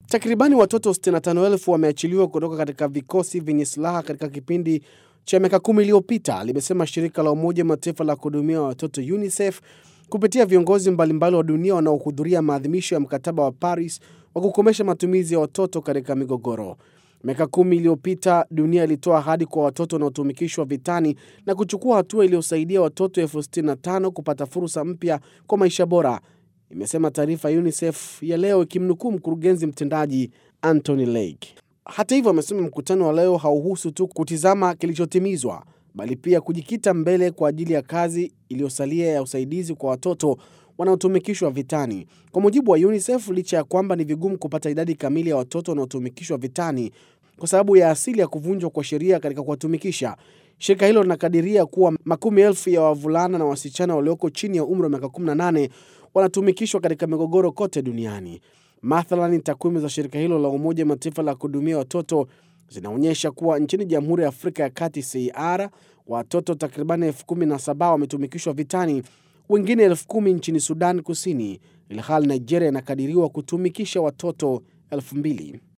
Takribani watoto 65,000 wameachiliwa kutoka katika vikosi vyenye silaha katika kipindi cha miaka 10 iliyopita, limesema shirika la Umoja wa Mataifa la kuhudumia watoto UNICEF kupitia viongozi mbalimbali wa dunia wanaohudhuria maadhimisho ya mkataba wa Paris wa kukomesha matumizi ya watoto katika migogoro. Miaka 10 iliyopita dunia ilitoa ahadi kwa watoto wanaotumikishwa vitani na kuchukua hatua iliyosaidia watoto 65,000 kupata fursa mpya kwa maisha bora, imesema taarifa ya UNICEF ya leo ikimnukuu mkurugenzi mtendaji Anthony Lake. Hata hivyo, amesema mkutano wa leo hauhusu tu kutizama kilichotimizwa, bali pia kujikita mbele kwa ajili ya kazi iliyosalia ya usaidizi kwa watoto wanaotumikishwa vitani. Kwa mujibu wa UNICEF, licha ya kwamba ni vigumu kupata idadi kamili ya watoto wanaotumikishwa vitani kwa sababu ya asili ya kuvunjwa kwa sheria katika kuwatumikisha, shirika hilo linakadiria kuwa makumi elfu ya wavulana na wasichana walioko chini ya umri wa miaka 18 wanatumikishwa katika migogoro kote duniani. Mathalan, takwimu za shirika hilo la Umoja wa Mataifa la kuhudumia watoto zinaonyesha kuwa nchini Jamhuri ya Afrika ya Kati CAR, watoto takribani 17,000 wametumikishwa vitani, wengine 10,000 nchini Sudan Kusini, ilhali Nigeria inakadiriwa kutumikisha watoto 2,000.